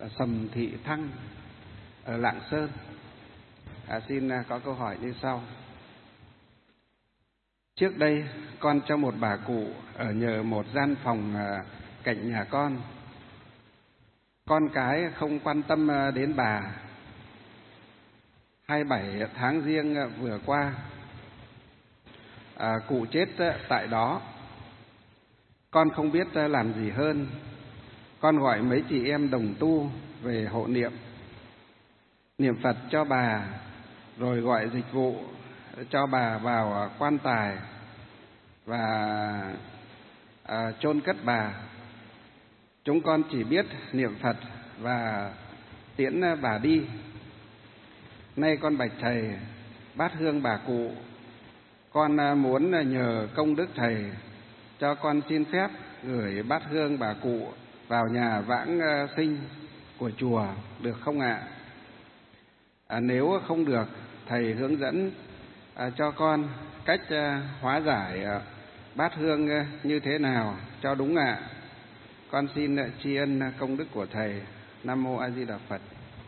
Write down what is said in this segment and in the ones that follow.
Sầm Thị Thăng ở Lạng Sơn. Xin có câu hỏi như sau. Trước đây con cho một bà cụ ở nhờ một gian phòng cạnh nhà con. Con cái không quan tâm đến bà. 27 tháng Giêng vừa qua, cụ chết tại đó. Con không biết làm gì hơn. Con gọi mấy chị em đồng tu về hộ niệm Phật cho bà, rồi gọi dịch vụ cho bà vào quan tài và chôn cất bà. Chúng con chỉ biết niệm Phật và tiễn bà đi. Nay con bạch thầy, bát hương bà cụ, con muốn nhờ công đức thầy cho con xin phép gửi bát hương bà cụ vào nhà vãng sinh của chùa được không ạ? Nếu không được, thầy hướng dẫn cho con cách hóa giải bát hương như thế nào cho đúng ạ? Con xin tri ân công đức của thầy. Nam mô A Di Đà Phật.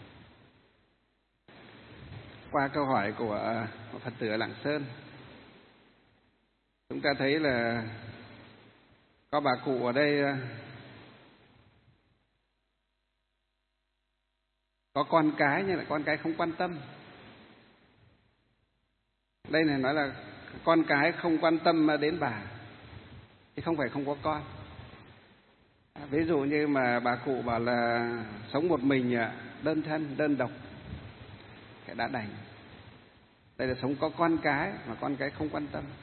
Qua câu hỏi của Phật tử ở Lạng Sơn, chúng ta thấy là có bà cụ ở đây có con cái nhưng lại con cái không quan tâm. Đây này nói là con cái không quan tâm đến bà, chứ không phải không có con. Ví dụ như mà bà cụ bảo là sống một mình, đơn thân, đơn độc, cái đã đành. Đây là sống có con cái mà con cái không quan tâm.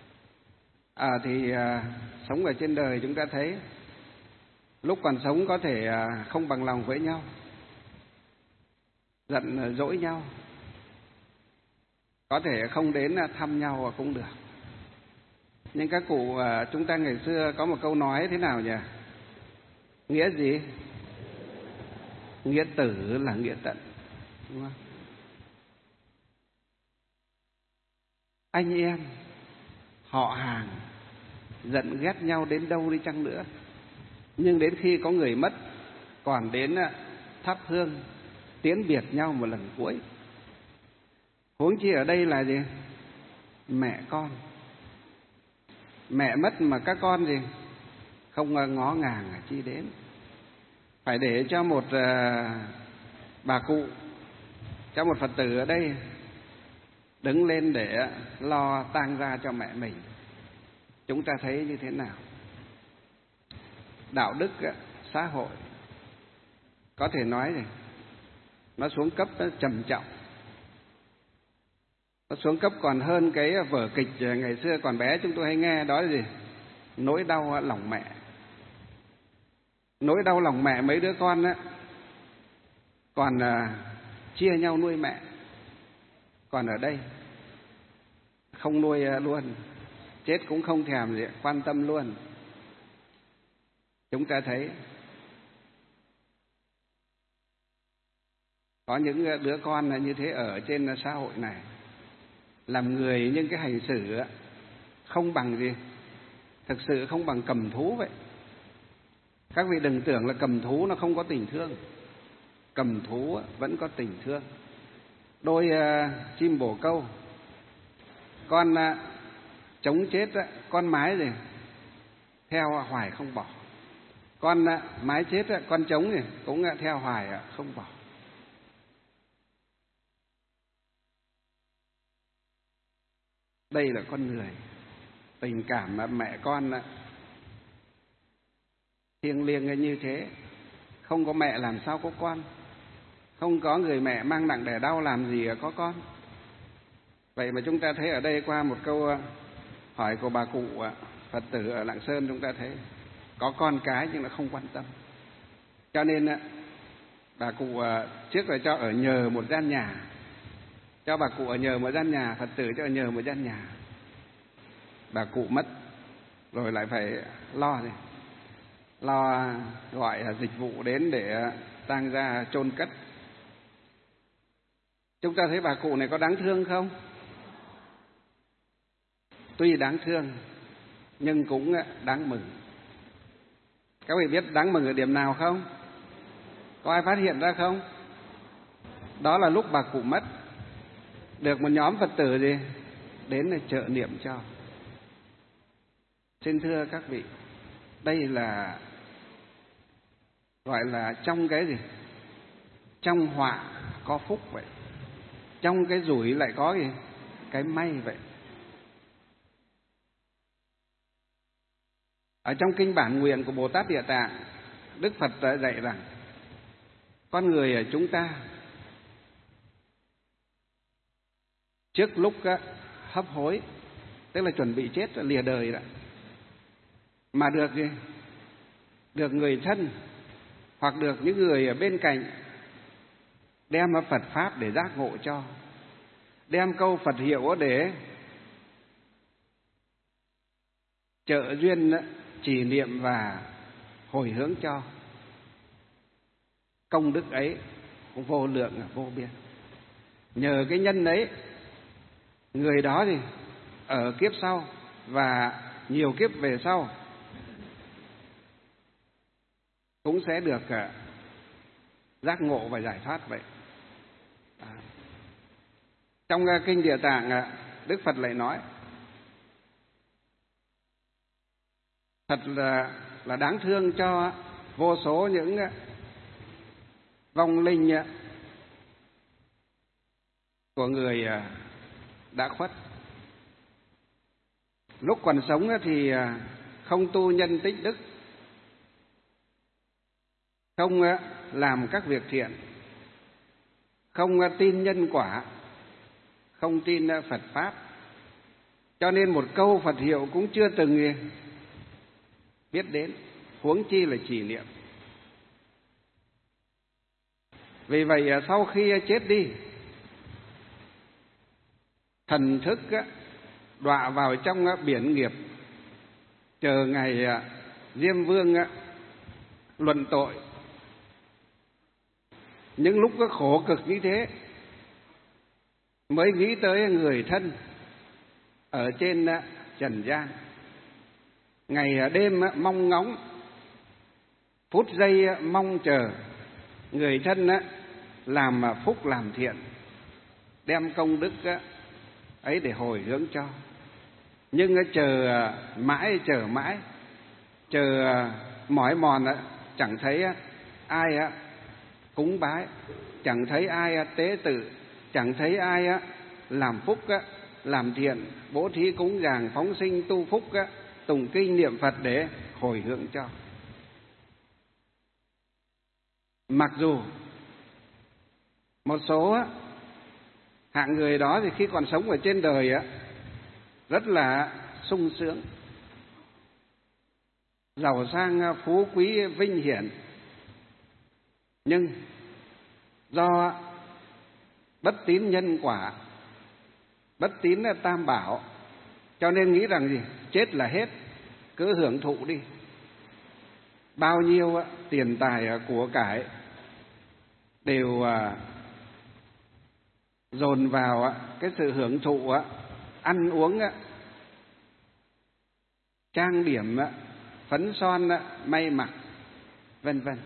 Sống ở trên đời chúng ta thấy lúc còn sống có thể không bằng lòng với nhau, giận dỗi nhau, có thể không đến thăm nhau cũng được. Nhưng các cụ chúng ta ngày xưa có một câu nói thế nào nhỉ? Nghĩa gì? Nghĩa tử là nghĩa tận, đúng không? Anh em, họ hàng, giận ghét nhau đến đâu đi chăng nữa, nhưng đến khi có người mất còn đến thắp hương tiễn biệt nhau một lần cuối. Huống chi ở đây là gì? Mẹ con. Mẹ mất mà các con gì? Không ngó ngàng chi đến. Phải để cho một bà cụ, cho một Phật tử ở đây đứng lên để lo tang gia cho mẹ mình. Chúng ta thấy như thế nào? Đạo đức xã hội có thể nói gì? Nó xuống cấp trầm trọng. Nó xuống cấp còn hơn cái vở kịch ngày xưa còn bé chúng tôi hay nghe, đó là gì? Nỗi đau lòng mẹ. Nỗi đau lòng mẹ mấy đứa con á, còn chia nhau nuôi mẹ. Còn ở đây không nuôi luôn, chết cũng không thèm gì quan tâm luôn. Chúng ta thấy có những đứa con như thế ở trên xã hội này, làm người nhưng cái hành xử không bằng gì? Thực sự không bằng cầm thú vậy. Các vị đừng tưởng là cầm thú nó không có tình thương. Cầm thú vẫn có tình thương. Đôi chim bồ câu, con trống chết, con mái gì theo hoài không bỏ. Con mái chết, con trống gì cũng theo hoài không bỏ. Đây là con người. Tình cảm mẹ con thiêng liêng như thế. Không có mẹ làm sao có con. Không có người mẹ mang nặng đẻ đau làm gì có con. Vậy mà chúng ta thấy ở đây qua một câu hỏi của bà cụ Phật tử ở Lạng Sơn, chúng ta thấy có con cái nhưng nó không quan tâm. Cho nên bà cụ trước là cho ở nhờ một gian nhà, cho bà cụ ở nhờ một gian nhà, Phật tử cho ở nhờ một gian nhà. Bà cụ mất rồi lại phải lo gọi dịch vụ đến để tang gia chôn cất. Chúng ta thấy bà cụ này có đáng thương không? Tuy đáng thương nhưng cũng đáng mừng. Các vị biết đáng mừng ở điểm nào không? Có ai phát hiện ra không? Đó là lúc bà cụ mất, được một nhóm Phật tử gì đến để trợ niệm cho. Xin thưa các vị, đây là gọi là trong cái gì? Trong họa có phúc vậy, trong cái rủi lại có gì? Cái may vậy. Ở trong kinh bản nguyện của Bồ Tát Địa Tạng, Đức Phật đã dạy rằng con người ở chúng ta trước lúc hấp hối, tức là chuẩn bị chết lìa đời đó, mà được gì? Được người thân hoặc được những người ở bên cạnh đem Phật pháp để giác ngộ cho, đem câu Phật hiệu để trợ duyên trì niệm và hồi hướng cho. Công đức ấy vô lượng vô biên. Nhờ cái nhân ấy, người đó thì ở kiếp sau và nhiều kiếp về sau cũng sẽ được giác ngộ và giải thoát vậy. Trong kinh Địa Tạng, Đức Phật lại nói thật là đáng thương cho vô số những vong linh của người đã khuất. Lúc còn sống thì không tu nhân tích đức, không làm các việc thiện, không tin nhân quả, không tin Phật pháp, cho nên một câu Phật hiệu cũng chưa từng biết đến, huống chi là trì niệm. Vì vậy sau khi chết đi, thần thức đọa vào trong biển nghiệp, chờ ngày Diêm Vương luận tội. Những lúc khổ cực như thế mới nghĩ tới người thân ở trên trần gian, ngày đêm mong ngóng, phút giây mong chờ người thân làm phúc làm thiện, đem công đức ấy để hồi hướng cho. Nhưng chờ mãi, chờ mỏi mòn, chẳng thấy ai cúng bái, chẳng thấy ai tế tự, chẳng thấy ai làm phúc, làm thiện, bố thí cúng dường, phóng sinh tu phúc, tụng kinh niệm Phật để hồi hướng cho. Mặc dù một số hạng người đó thì khi còn sống ở trên đời rất là sung sướng, giàu sang phú quý vinh hiển, nhưng do bất tín nhân quả, bất tín tam bảo, cho nên nghĩ rằng gì? Chết là hết, cứ hưởng thụ đi. Bao nhiêu tiền tài của cải đều dồn vào cái sự hưởng thụ, ăn uống, trang điểm, phấn son, may mặc, vân vân.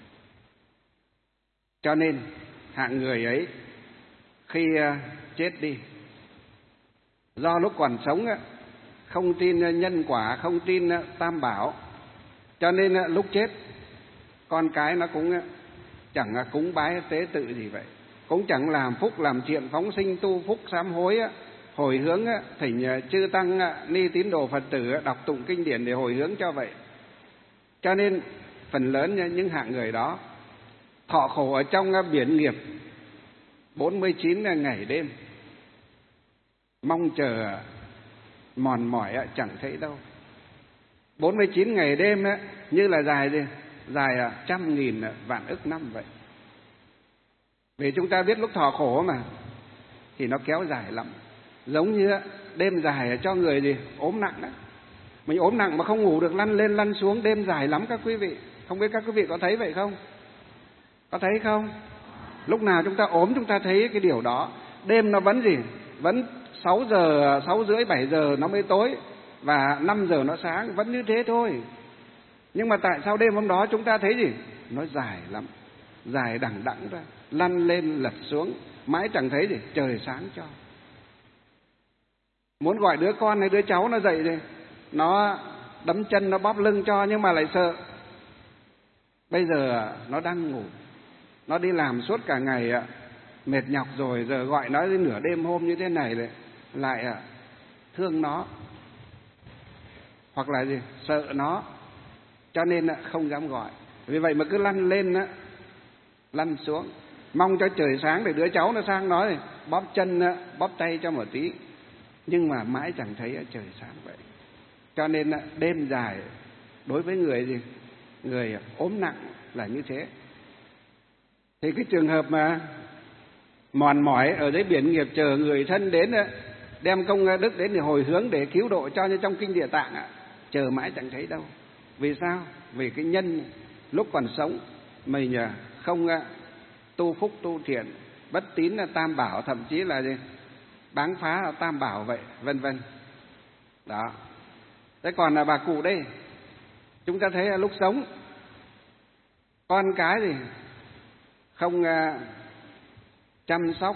Cho nên hạng người ấy khi chết đi, do lúc còn sống không tin nhân quả, không tin tam bảo, cho nên lúc chết con cái nó cũng chẳng cúng bái tế tự gì vậy, cũng chẳng làm phúc làm thiện, phóng sinh tu phúc, sám hối, hồi hướng, thỉnh chư tăng ni tín đồ Phật tử đọc tụng kinh điển để hồi hướng cho vậy. Cho nên phần lớn những hạng người đó thọ khổ ở trong biển nghiệp 49 ngày đêm, mong chờ mòn mỏi chẳng thấy đâu. 49 ngày đêm như là dài gì? Dài 100.000 vạn ức năm vậy. Vì chúng ta biết lúc thọ khổ mà thì nó kéo dài lắm. Giống như đêm dài cho người gì ốm nặng đó. Mình ốm nặng mà không ngủ được, lăn lên lăn xuống, đêm dài lắm các quý vị. Không biết các quý vị có thấy vậy không? Có thấy không? Lúc nào chúng ta ốm chúng ta thấy cái điều đó. Đêm nó vẫn gì? Vẫn 6 giờ, 6 rưỡi, 7 giờ nó mới tối, và 5 giờ nó sáng, vẫn như thế thôi. Nhưng mà tại sao đêm hôm đó chúng ta thấy gì? Nó dài lắm. dài đằng đẵng ra, lăn lên lật xuống, mãi chẳng thấy gì, trời sáng cho. Muốn gọi đứa con hay đứa cháu nó dậy thì nó đấm chân, nó bóp lưng cho, nhưng mà lại sợ. Bây giờ nó đang ngủ, nó đi làm suốt cả ngày mệt nhọc rồi, giờ gọi nó đến nửa đêm hôm như thế này lại thương nó, hoặc là gì, sợ nó, cho nên không dám gọi. Vì vậy mà cứ lăn lên lăn xuống, mong cho trời sáng để đứa cháu nó sang nói bóp chân bóp tay cho một tí, nhưng mà mãi chẳng thấy trời sáng vậy. Cho nên đêm dài đối với người ốm nặng là như thế. Thì cái trường hợp mà mòn mỏi ở dưới biển nghiệp chờ người thân đến đem công đức đến để hồi hướng để cứu độ cho, như trong kinh Địa Tạng chờ mãi chẳng thấy đâu. Vì sao? Vì cái nhân lúc còn sống mình không tu phúc tu thiện, bất tín tam bảo, thậm chí là báng phá tam bảo vậy, vân vân. Đó. Thế còn là bà cụ đây, chúng ta thấy lúc sống con cái thì không chăm sóc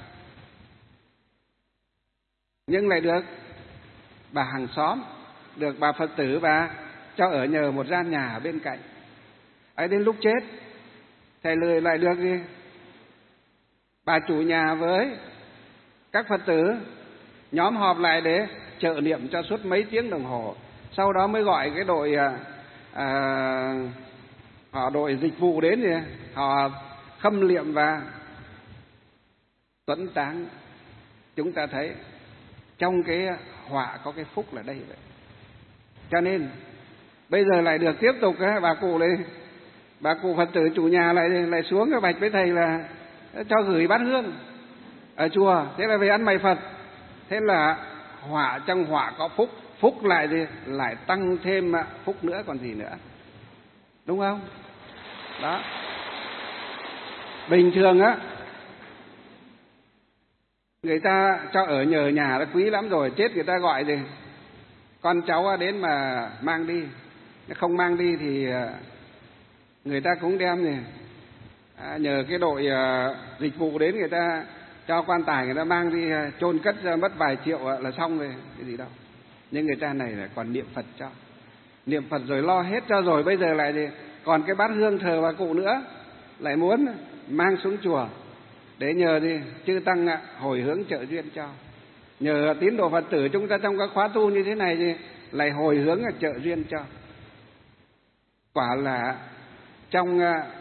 nhưng lại được bà hàng xóm, được bà Phật tử bà cho ở nhờ một gian nhà ở bên cạnh. Ấy đến lúc chết thầy lười lại được gì, bà chủ nhà với các Phật tử nhóm họp lại để trợ niệm cho suốt mấy tiếng đồng hồ. Sau đó mới gọi cái đội họ đội dịch vụ đến thì họ khâm liệm và tuấn táng. Chúng ta thấy trong cái họa có cái phúc là đây vậy. Cho nên bây giờ lại được tiếp tục bà cụ này, bà cụ Phật tử chủ nhà lại xuống cái bạch với thầy là cho gửi bát hương ở chùa. Thế là về ăn mày Phật. Thế là họa trong họa có phúc, phúc lại thì lại tăng thêm phúc nữa còn gì nữa, đúng không? Đó. Bình thường người ta cho ở nhờ nhà đã quý lắm rồi, chết người ta gọi thì con cháu đến mà mang đi, không mang đi thì người ta cũng đem thì nhờ cái đội dịch vụ đến, người ta cho quan tài người ta mang đi chôn cất ra mất vài triệu là xong rồi, cái gì đâu. Nhưng người ta này là còn niệm Phật cho, niệm Phật rồi lo hết cho rồi, bây giờ lại thì còn cái bát hương thờ bà cụ nữa, lại muốn mang xuống chùa để nhờ đi chư tăng hồi hướng trợ duyên cho. Nhờ tín đồ Phật tử chúng ta trong các khóa tu như thế này thì lại hồi hướng trợ duyên cho. Quả là trong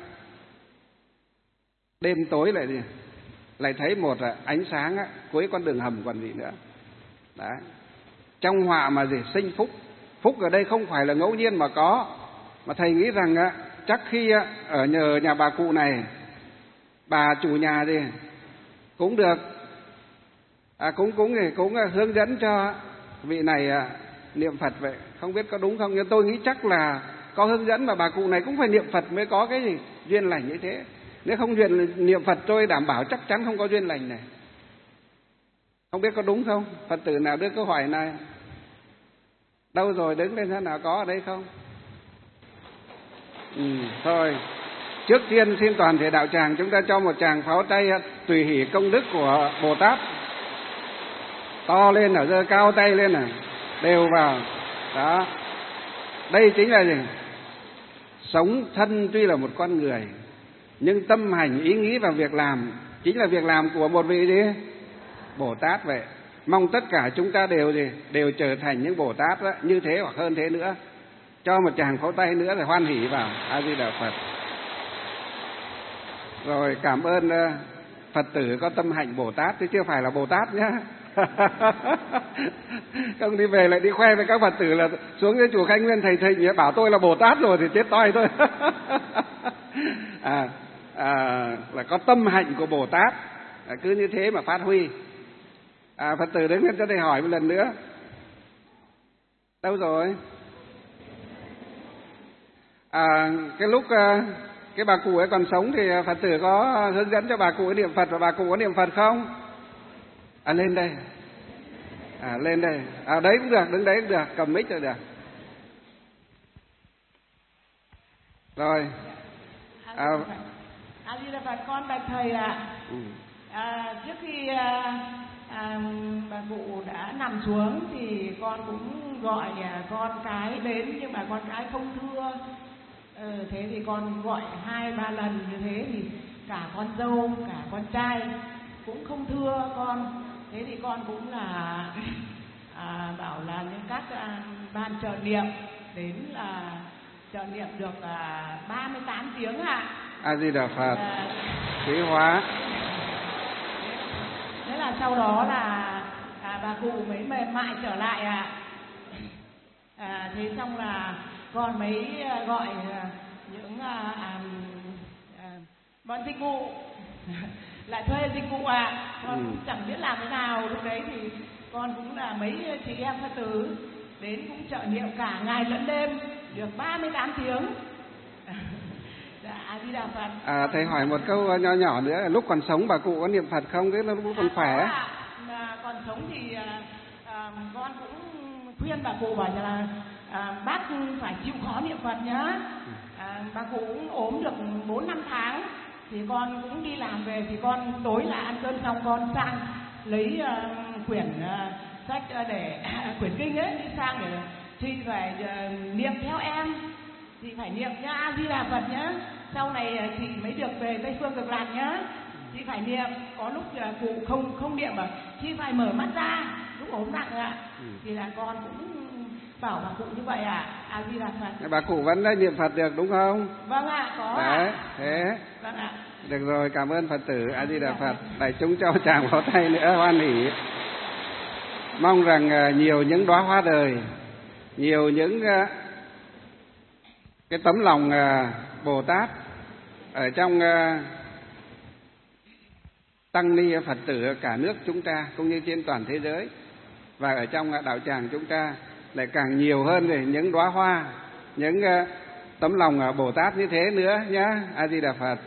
đêm tối lại thấy một ánh sáng cuối con đường hầm còn gì nữa. Đấy. Trong họa mà sinh phúc. Phúc ở đây không phải là ngẫu nhiên mà có, mà thầy nghĩ rằng chắc khi ở nhờ nhà bà cụ này, bà chủ nhà thì cũng được cũng hướng dẫn cho vị này niệm Phật vậy. Không biết có đúng không, nhưng tôi nghĩ chắc là có hướng dẫn, mà bà cụ này cũng phải niệm Phật mới có cái gì duyên lành như thế. Nếu không niệm Phật tôi đảm bảo chắc chắn không có duyên lành này. Không biết có đúng không? Phật tử nào đưa câu hỏi này? Đâu rồi, đứng lên thế nào, có ở đây không? Thôi, trước tiên xin toàn thể đạo tràng chúng ta cho một tràng pháo tay tùy hỷ công đức của Bồ Tát. To lên nào, giơ cao tay lên nào, đều vào. Đó. Đây chính là gì? Sống thân tuy là một con người, nhưng tâm hành ý nghĩ và việc làm chính là việc làm của một vị gì? Bồ Tát vậy. Mong tất cả chúng ta đều trở thành những Bồ Tát đó, như thế hoặc hơn thế nữa. Cho một tràng pháo tay nữa rồi hoan hỉ vào. A Di Đà Phật. Rồi cảm ơn Phật tử có tâm hạnh Bồ Tát, chứ chưa phải là Bồ Tát nhá. Không đi về lại đi khoe với các Phật tử là xuống cái chùa Khánh Nguyên thầy bảo tôi là Bồ Tát rồi thì chết toi thôi. Là có tâm hạnh của Bồ Tát, cứ như thế mà phát huy. Phật tử đứng lên cho thầy hỏi một lần nữa. Đâu rồi? Cái lúc cái bà cụ ấy còn sống thì Phật tử có hướng dẫn cho bà cụ ấy niệm Phật, và bà cụ có niệm Phật không? Lên đây. Lên đây. Đấy cũng được, đứng đấy cũng được, cầm mic rồi được. Rồi. A Di Đà Phật, con bạch thầy ạ. Trước khi bà cụ đã nằm xuống thì con cũng gọi con cái đến, nhưng mà con cái không thưa. Thế thì con gọi 2-3 lần như thế thì cả con dâu cả con trai cũng không thưa con. Thế thì con cũng là bảo là những các ban trợ niệm đến là trợ niệm được 38 tiếng ạ. A Di Đà Phật. Quý hóa. Thế là sau đó là bà cụ mới mềm mại trở lại ạ. Thế xong là con mới gọi những bọn dịch vụ lại thuê dịch vụ ạ. Con cũng chẳng biết làm thế nào. Lúc đấy thì con cũng là mấy chị em Phật tử đến cũng trợ niệm cả ngày lẫn đêm được 38 tiếng. A Di Đà Phật. Thầy hỏi một câu nhỏ nhỏ nữa, lúc còn sống bà cụ có niệm Phật không? Cái lúc còn khỏe. Còn sống thì con cũng khuyên bà cụ bảo là bác phải chịu khó niệm Phật nhá. Bà cụ cũng ốm được 4-5 tháng thì con cũng đi làm về, thì con tối là ăn cơm xong con sang lấy quyển sách để quyển kinh ấy, đi sang để chị phải niệm theo em, chị phải niệm nhá, A Di Đà Phật nhá, sau này chị mới được về Tây Phương Cực Lạc nhá, chị phải niệm. Có lúc cụ không niệm mà chị phải mở mắt ra lúc ốm nặng ạ. Thì là con cũng bảo bà cụ như vậy ạ. A Di Đà Phật. Bà cụ vẫn niệm Phật được đúng không? Vâng ạ, có đấy ạ. Thế Vâng ạ. Được rồi, cảm ơn Phật tử. A Di Đà Phật. Đại chúng cho chàng pháo tay nữa, hoan hỉ. Mong rằng nhiều những đóa hoa đời, nhiều những cái tấm lòng Bồ Tát ở trong tăng ni Phật tử cả nước chúng ta cũng như trên toàn thế giới, và ở trong đạo tràng chúng ta lại càng nhiều hơn về những đóa hoa, những tấm lòng Bồ Tát như thế nữa nhá. A Di Đà Phật.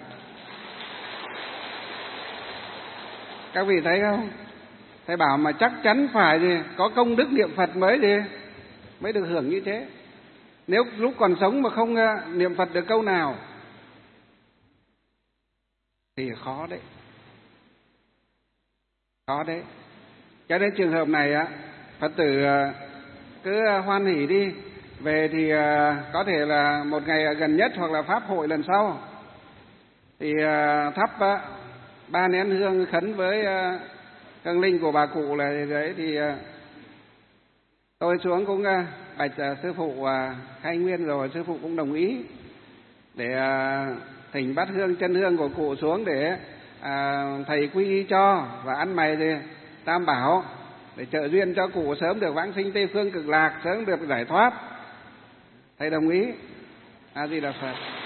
Các vị thấy không? Thầy bảo mà chắc chắn phải gì có công đức niệm Phật mới được hưởng như thế. Nếu lúc còn sống mà không niệm Phật được câu nào thì khó đấy. Khó đấy. Cho nên trường hợp này Phật tử cứ hoan hỉ đi. Về thì có thể là một ngày gần nhất hoặc là pháp hội lần sau thì thắp 3 nén hương khấn với hương linh của bà cụ là đấy, thì tôi xuống cũng bạch sư phụ khai nguyên rồi, sư phụ cũng đồng ý để thỉnh bát hương chân hương của cụ xuống để thầy quy y cho, và ăn mày thì tam bảo để trợ duyên cho cụ sớm được vãng sinh Tây Phương Cực Lạc, sớm được giải thoát. Thầy đồng ý. A Di Đà Phật.